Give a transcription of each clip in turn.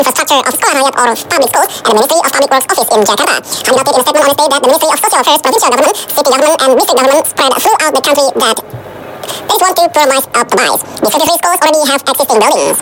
infrastructure of Sekolah Rakyat or public schools and the Ministry of Public Works Office in Jakarta. Hamid noted in a statement on Wednesday that the Ministry of Social Affairs, provincial government, city government, and district government spread throughout the country that they want to promise optimize. These 53 schools already have existing buildings.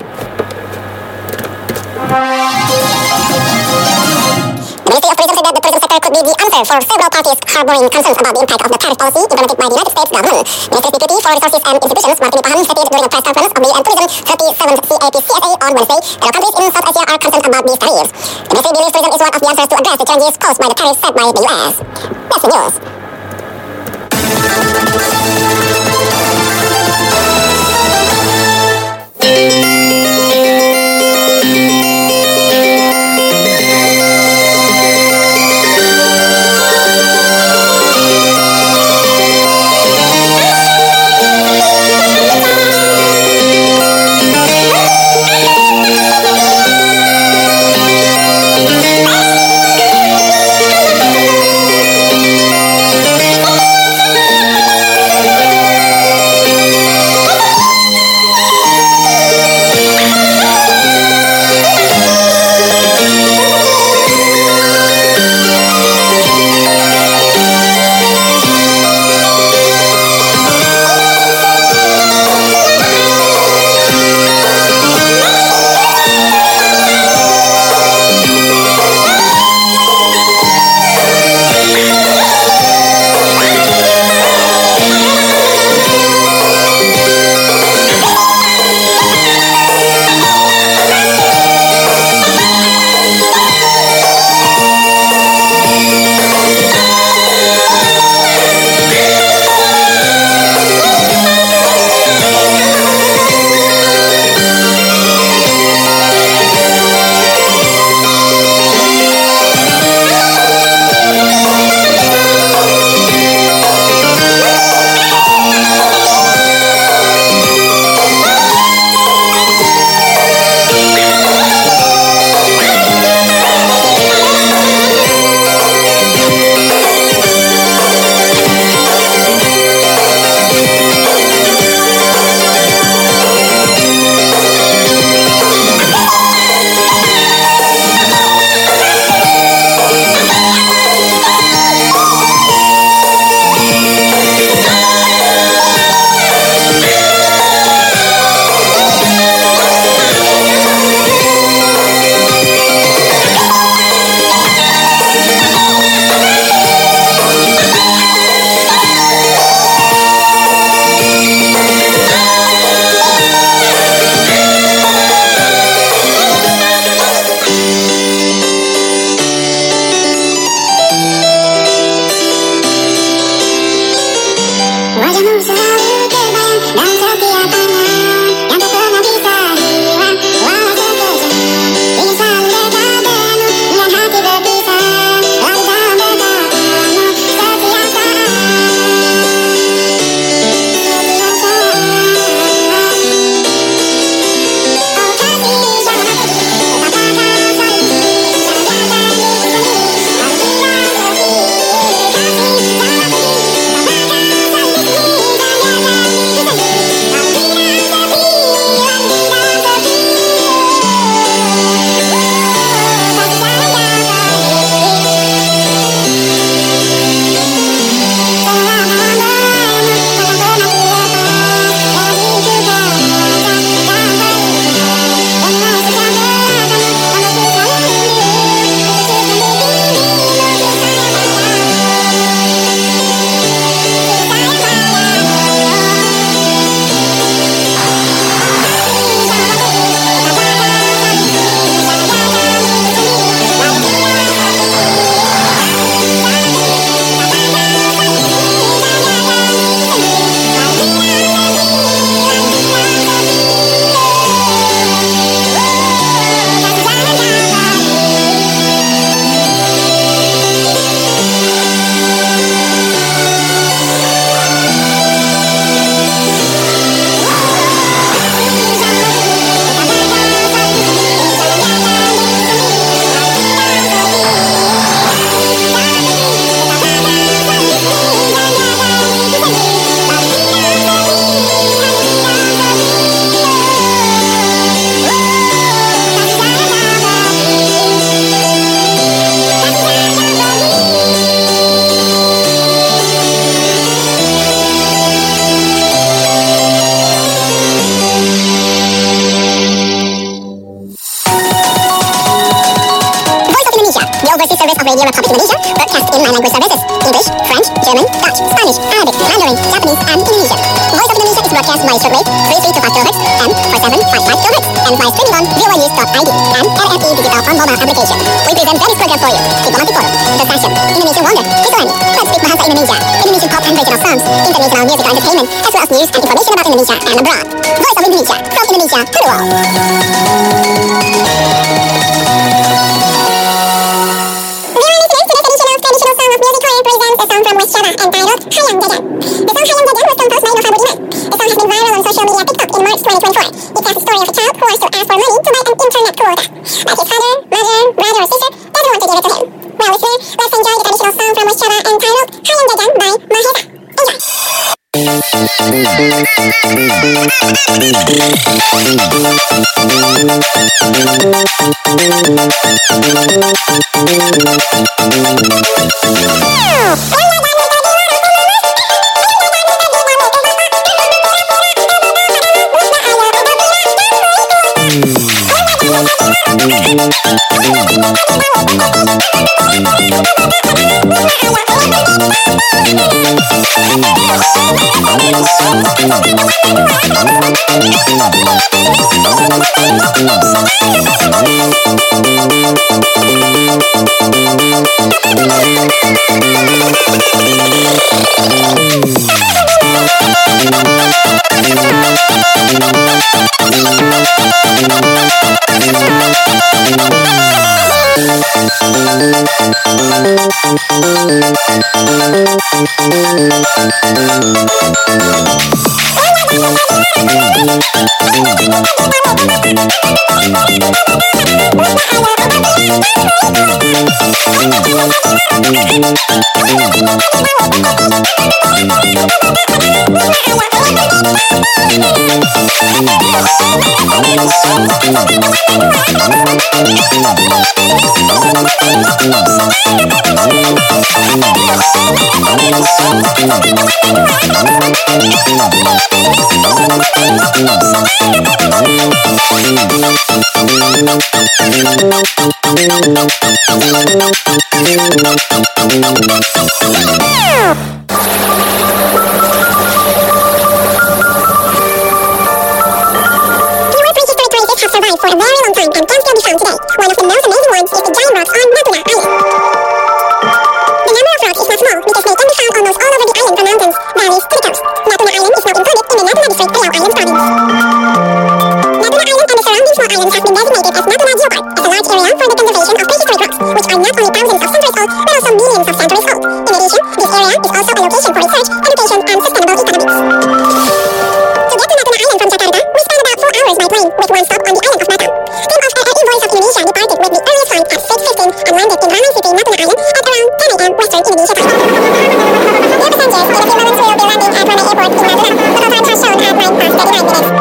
The Ministry of Tourism said that the tourism sector could be the answer for several parties harboring concerns about the impact of the tariff policy implemented by the United States government. Minister's Deputy for Resources and Institutions, Martini Paham, stated during a press conference of the Tourism 37th CAPCSA on Wednesday that all countries in South Asia are concerned about these tariffs. The ministry believes tourism is one of the answers to address the challenges caused by the tariffs set by the US. That's the news. of Radio Republic Indonesia broadcasts in 9 language services: English, French, German, Dutch, Spanish, Arabic, Mandarin, Japanese, and Indonesian. Voice of Indonesia is broadcast by shortwave 3325 kHz and 4755 kHz and by streaming on voanews.id and RFE Digital on mobile application. We present this program for you. Diplomatic Forum, The Session, Indonesian Wonder, Islami, Let's Speak Bahasa Indonesia, Indonesian pop and regional songs, international musical entertainment, as well as news and information about Indonesia and abroad. Voice of Indonesia, from Indonesia to the world. From West Java entitled Hayang Jajan. The song Hayang Jajan was composed by Noha Budiman. The song has been viral on social media TikTok in March 2024. It tells the story of a child who wants to ask for money to buy an internet quota, but his father, mother, brother or sister doesn't want to give it to him. Well, listener, let's enjoy the traditional song from West Java entitled Hayang Jajan by Mahesa. Enjoy! For a very long time and can still be found today. One of the most amazing ones is the giant rocks on Natuna Island. The number of rocks is not small because they can be found almost all over the island from mountains, valleys to the coast. Natuna Island is not included in the Natuna District, Riau Islands Province. Natuna Island and the surrounding small islands have been designated as Natuna Geopark as a large area for the conservation of prehistoric rocks, which are not only thousands of centuries old, but also millions of centuries old. In addition, this area is also a location for research, education, and sustainable economics. To get to Natuna Island from Jakarta, we spend about 4 hours by plane, with one stop on the island of Batam. Team of RRE Voice of Indonesia departed with the earliest flight at 6:15 and landed in Ranai City, Natuna Island at around 10 a.m. Western Indonesia time. Dear passengers, in a few moments we will be landing at Ranai Airport in Natuna. Total time has shown at 9:39.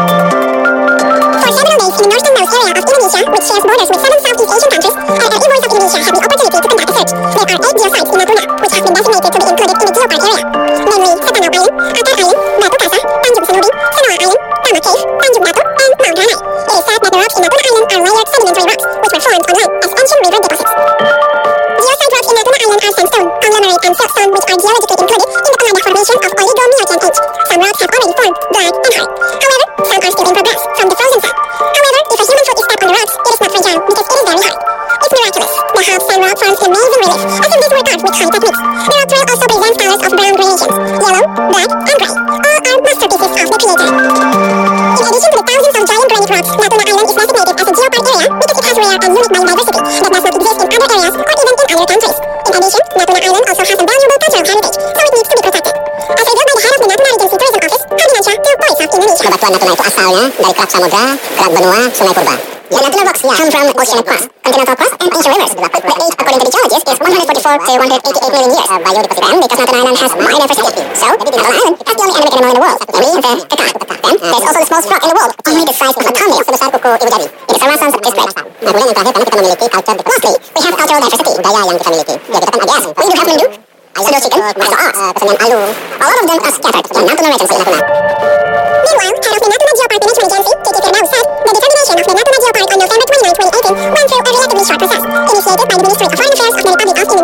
For several days in the northernmost area of Indonesia, which shares borders with 7 Southeast Asian countries, RRE Voice of Indonesia had the opportunity to conduct research. There are 8 geosites in Natuna, which have been designated to be included in the Geopark area, namely Setanau Island, Atar Island, Batu Kasa, Tanjung Senurui, Senoa Island, Tama Cave, Tanjung Batu, and Mount Ranai. It is said that the rocks in Natuna Island are layered sedimentary rocks, which were formed on land as ancient river deposits. Geosite rocks in Natuna Island are sandstone, conglomerate, and siltstone, which are geologically included in the Pallada Formation of Oligo-Miocene age. Some rocks have already formed, black and hard. However, some are still in progress from the frozen sun. However, if a human foot is stuck on the rocks, it is not fragile because it is very hard. It's miraculous. The half sand rock forms amazing relief, as if these were carved with high techniques. The rock trail also presents colors of brown gradations, yellow, black, and grey. All are masterpieces of the Creator. In addition to the thousands of giant granite rocks, Natuna Island is designated as a geopark area because it has rare and unique biodiversity that does not exist in other areas or even in other countries. In addition, Natuna Island also has a valuable cultural heritage, so it needs to be protected. As revealed by the head of the Natuna Regency Tourism Office, Hadi Mansyah, to Voice of Indonesia. Batuan Natuna itu asalnya dari kerak samudra, kerak benua, sungai purba. The Natuna rocks come from oceanic crust, continental crust, and ancient rivers. The age, according to the geologists, is 144 to 188 million years. Biodiversity. Then, because Natuna Island has biodiversity, so Natuna Island is the only endemic animal in the world, namely the kekah. Then, there's also the smallest rock in the world, only the size of a thumbnail, sebesar kuku ibu jari. It is Arasan district. Nah, kemudian yang terakhir, karena kita memiliki culture diversity. Lastly, we have cultural diversity, budaya yang kita miliki. Ya, kita kan AGS. We do have Melayu, Sado chicken, Maso Ox, kesenian Alu. All of them are scattered in Natuna Regency, Natuna. Meanwhile, head of the Natuna Geopark Management Agency, Kiki Firdaus, said the determination of the Natuna Geopark on November 29, 2018 went through a relatively short process, initiated by the Ministry of Foreign Affairs of the Republic of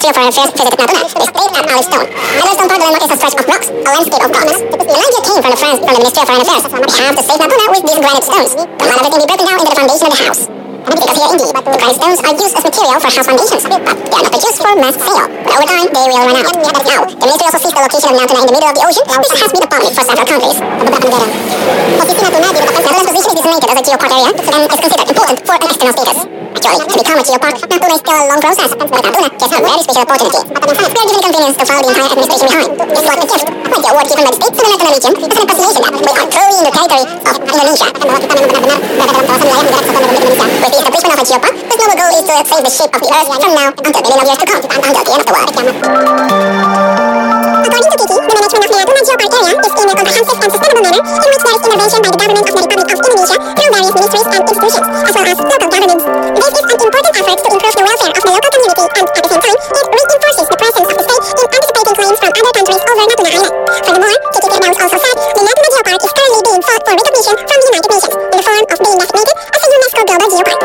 Ministry of Foreign Affairs visited Natuna, they stayed at Olive Stone. Olive Stone Park, the landmark is a stretch of rocks, a landscape of rocks. The idea came from the Ministry of Foreign Affairs. They have to save Natuna with these granite stones. Don't let everything be broken down into the foundation of the house. Because here indeed, the granite stones are used as material for house foundations, but they are not produced for mass sale. But over time, they will run out. Now, the ministry also sees the location of Natuna in the middle of the ocean, which has been a problem for several countries. Posisi Natuna, due to the Netherlands' position, is designated as a geopark area, and is considered important for an external status. Actually, to become a geopark, Natuna is still a long process, but Natuna gets a very special opportunity. We are given the convenience to follow the entire administration behind. It's like a gift, like the award given by the state to the Natuna region, as an appreciation that we are truly in the territory of Indonesia. With the establishment of a geopark, the global goal is to save the shape of the earth from now until millions of years to come, until the end of the world. According to Kiki, the management of the Natuna Geopark area is in a comprehensive and sustainable manner in which there is intervention by the government of the Republic of Indonesia through various ministries and institutions, as well as local governments. This is an important effort to improve the welfare of the local community and, at the same time, it reinforces the presence of the state in anticipating claims from other countries over Natuna Island. Furthermore, Kiki Firdaus also said the Natuna Geopark is currently being fought for recognition from the United Nations in the form of being designated as a UNESCO Global Geopark.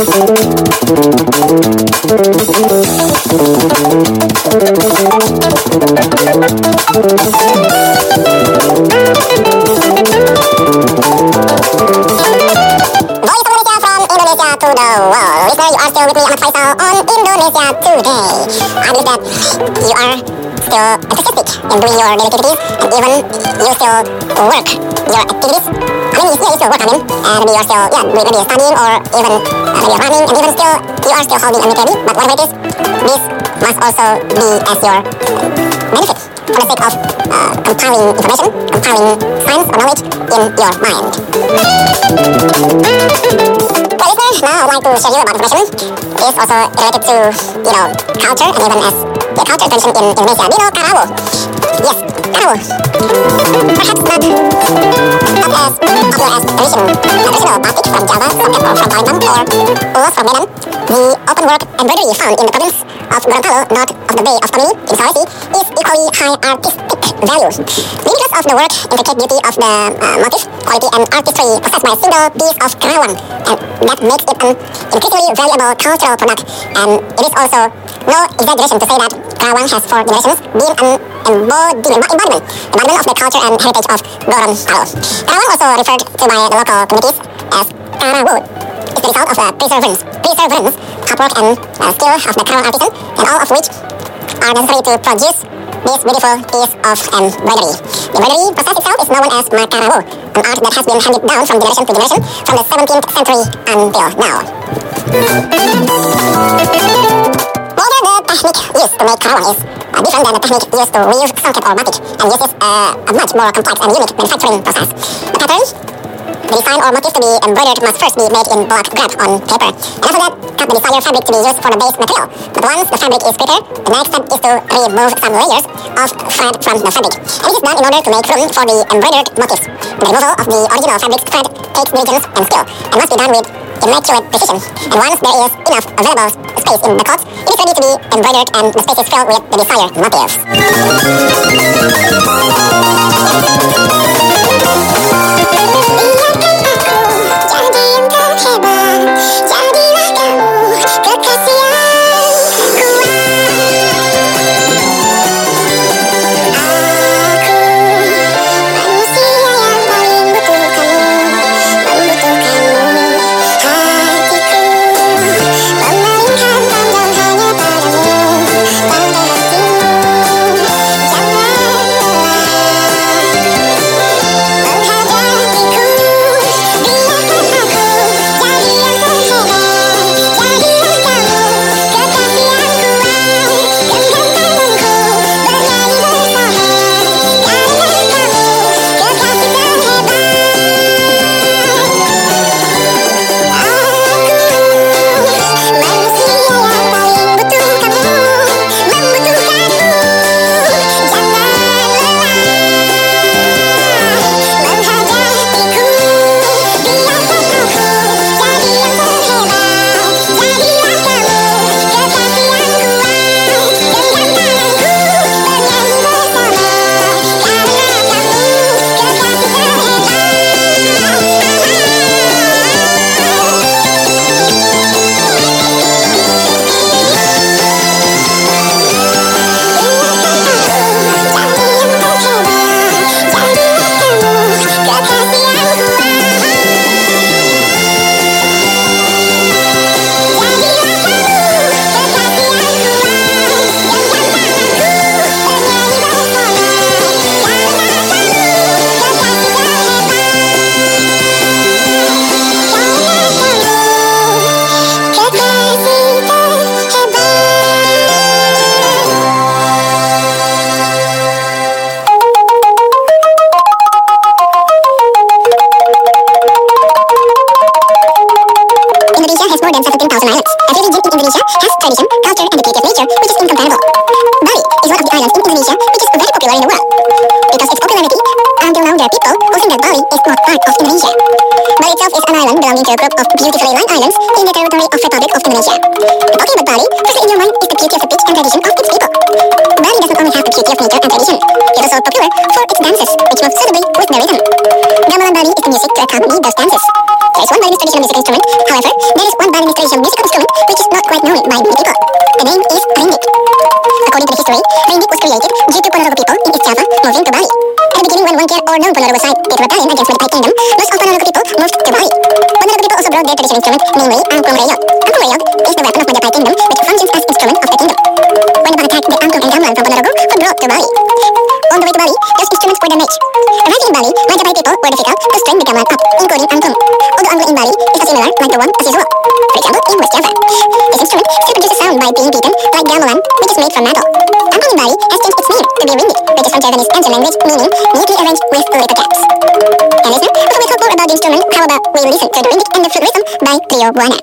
To the world. Listener, you are still with me, Ahmad Faisal, on Indonesia Today. I believe that you are still enthusiastic in doing your daily activities, and even you still work your activities. You still work, and maybe you are still, maybe studying, or even maybe running, and even still, you are still holding a new baby. But whatever it is, this must also be as your benefit for the sake of compiling information, compiling science or knowledge in your mind. Well, listeners, now I'd like to share you about information. It's also related to, culture, and even as the culture tradition in Indonesia. Do you know Karawo? Yes, Karawo. Perhaps not as popular as traditional batik from Java, socket from Palembang, or ulos from Medan. The open work embroidery found in the province of Gorontalo, north of the Bay of Tomini in Sulawesi, is equally high artistic value. Maybe because of the work, intricate beauty of the motif, quality and artistry possessed by a single piece of Karawang, and that makes it an increasingly valuable cultural product. And it is also no exaggeration to say that Karawang has for generations been an embodiment of the culture and heritage of Gorontalo. Karawang, also referred to by the local communities as Karawut, is the result of the perseverance, hard work and skill of the Karawang artisan, and all of which are necessary to produce this beautiful piece of embroidery. The embroidery process itself is known as Makarawo, an art that has been handed down from generation to generation from the 17th century until now. Moreover, the technique used to make Karawang is different than the technique used to weave socket or batik, and uses a much more complex and unique manufacturing process. The pattern, the design or motif to be embroidered must first be made in block graph on paper, and after that, cut the desired fabric to be used for the base material. But once the fabric is prepared, the next step is to remove some layers of thread from the fabric. And this is done in order to make room for the embroidered motifs. The removal of the original fabric thread takes diligence and skill, and must be done with immaculate precision. And once there is enough available space in the cloth, it is ready to be embroidered, and the space is filled with the desired motifs. Gamelan Bali is the music to accompany those dances. There is one violinist traditional musical instrument. However, there is one violinist traditional musical instrument which is not quite known by many people. The name is ringgit. According to the history, ringgit was created due to Ponorogo people in East Java moving to Bali. At the beginning, when one or known Ponorogo side did rebellion against Majapahit Kingdom, most of Ponorogo people moved to Bali. Ponorogo people also brought their traditional instrument, namely Angklung Reyog. Angklung Reyog is the weapon of Majapahit Kingdom which functions as instrument of the kingdom. When the attacked, the Angklung and Gamelan from Ponorogo were brought to Bali. On the way to Bali, those instruments were damaged. Arriving in Bali, Majapahit people were difficult to string the gamelan up, including angklung. Although angklung in Bali is not similar like the one as usual. For example, in West Java. This instrument still produces sound by being beaten like gamelan, which is made from metal. Angklung in Bali has changed its name to be ringgit, which is from Javanese ancient language meaning neatly arranged with little gaps. And listener, before we talk more about the instrument, how about we listen to the ringgit and the flute rhythm by Trio Buana.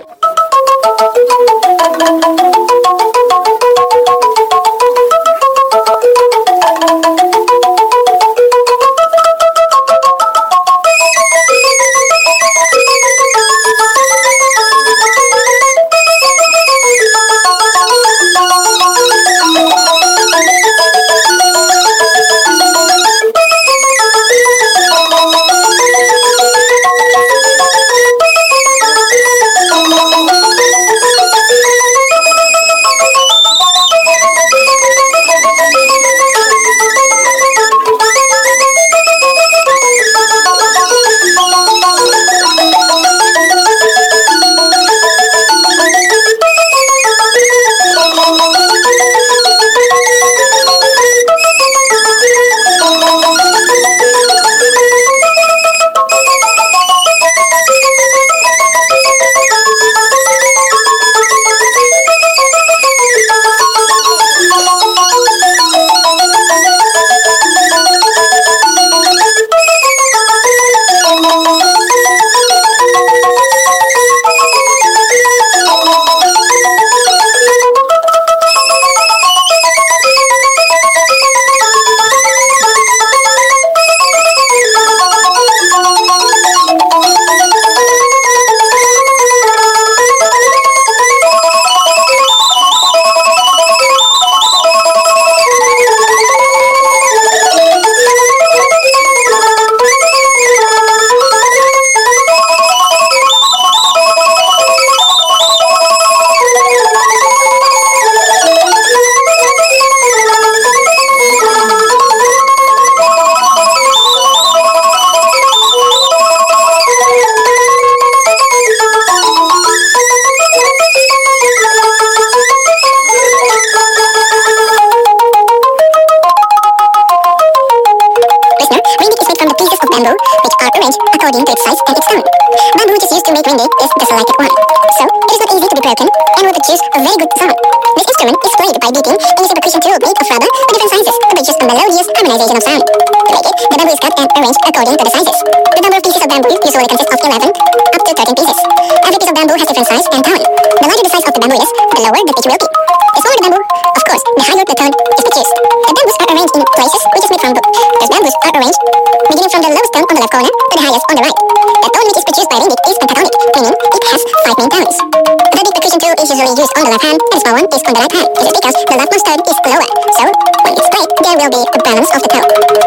Bamboo, which are arranged according to its size and its tone. Bamboo which is used to make ringgit is the selected one, so it is not easy to be broken and will produce a very good sound. This instrument is played by beating and using a percussion tool made of rubber with different sizes to produce a melodious harmonization of sound. To make it, the bamboo is cut and arranged according to the sizes. The number of pieces of bamboo usually consists of 11 up to 13 pieces. Every piece of bamboo has different size and tone. The larger the size of the bamboo is, the lower the pitch will be. The smaller the bamboo, of course, the higher the tone is produced. The bamboos are arranged in places which is made from wood. Those bamboos are arranged beginning from the lowest tone on the left corner to the highest on the right. The tone which is produced by ringgit is pentatonic, meaning it has 5 main tones. The big percussion tool is usually used on the left hand and the small one is on the right hand. This is because the leftmost tone is lower, so when it's played, there will be a balance of the tone.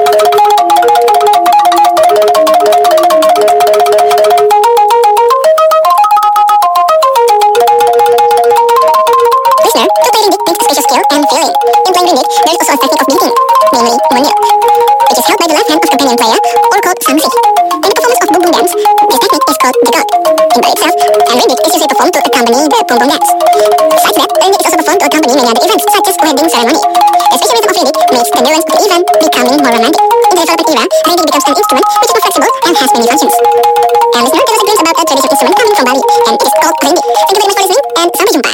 Listener, to play ringgit takes a special skill and feeling. In playing ringgit, there is also a technique of beating, namely munir, which is held by the left hand of companion player, or called samsi. In the performance of boom boom dance, this technique is called degok. In Bali itself, and ringgit is usually performed to accompany the boom boom dance. Besides that, ringgit is also performed to accompany many other events, such as wedding ceremony. The special rhythm of ringgit makes the nuance of the event becoming more romantic. In the development era, ringgit becomes an instrument which is more flexible and has many functions. And listener, there was a glimpse about a traditional instrument coming from Bali, and it is called ringgit. Thank you very much for listening, and sampai jumpa.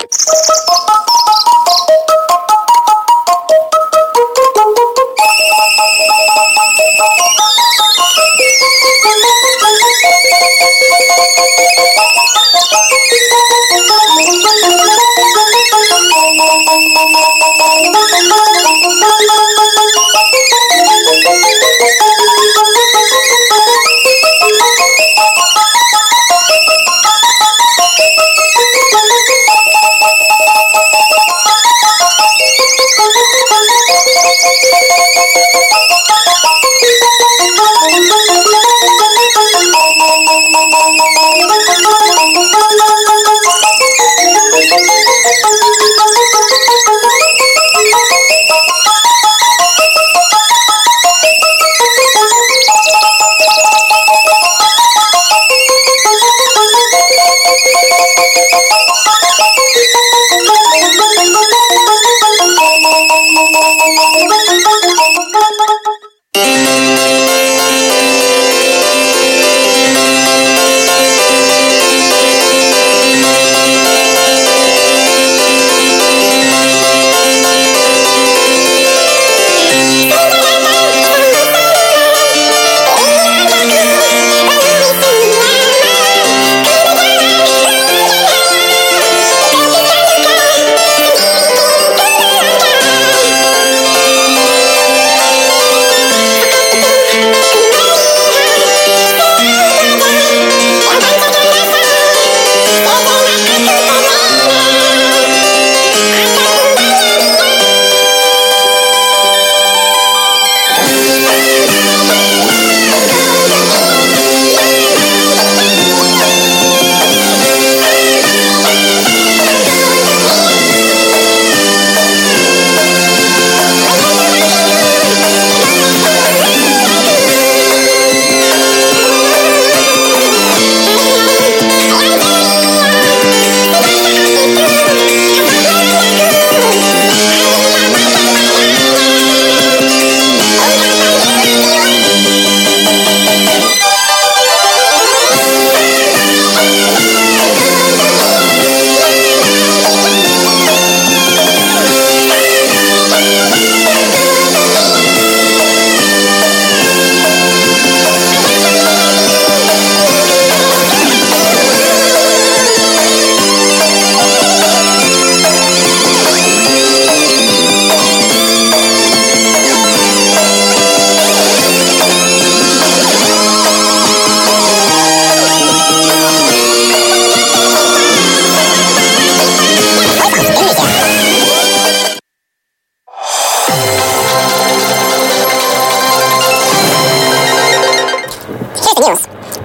Thank you.